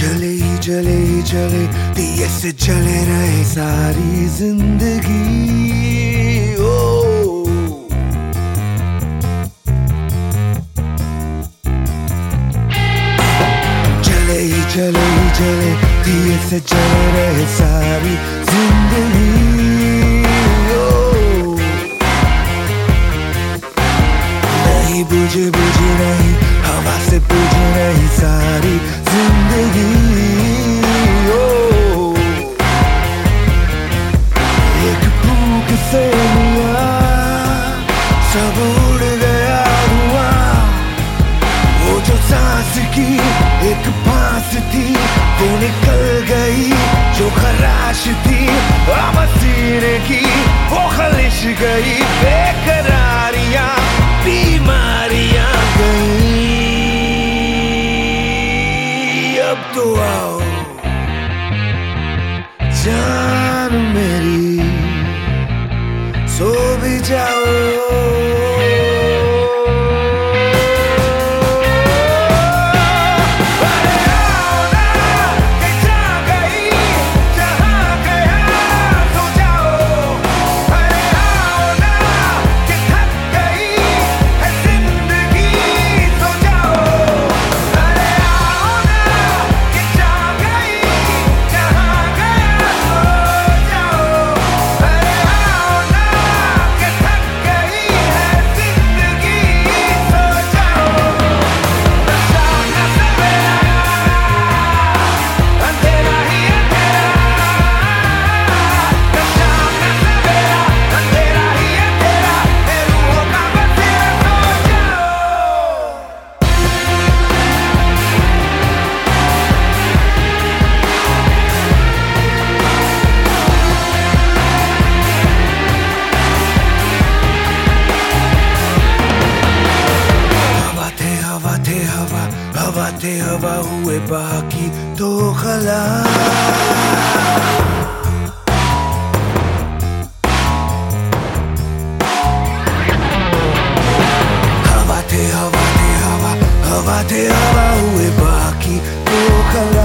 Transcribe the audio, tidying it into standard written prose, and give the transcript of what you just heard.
चले ही चले ही चले दिए से चले रहे सारी जिंदगी। ओ चले ही चले ही चले दिए से चले रहे सारी जिंदगी। ओ नहीं बुझे बुझे नहीं हवा से बुझे नहीं सारी जिंदगी। ओ एक फूंक से लिया सब उड़ गया धुआं। वो जो सांस की एक फांस थी वो निकल गई, जो खराश थी अब सीने की वो खलिश गई। बेकरारियां बीमारियां गई। अब तो आओ जान मेरी सो भी जाओ। हवा थे हवा हुए बाकी तो खलास। हवा थे हवा थे हवा हुए बाकी तो खलास।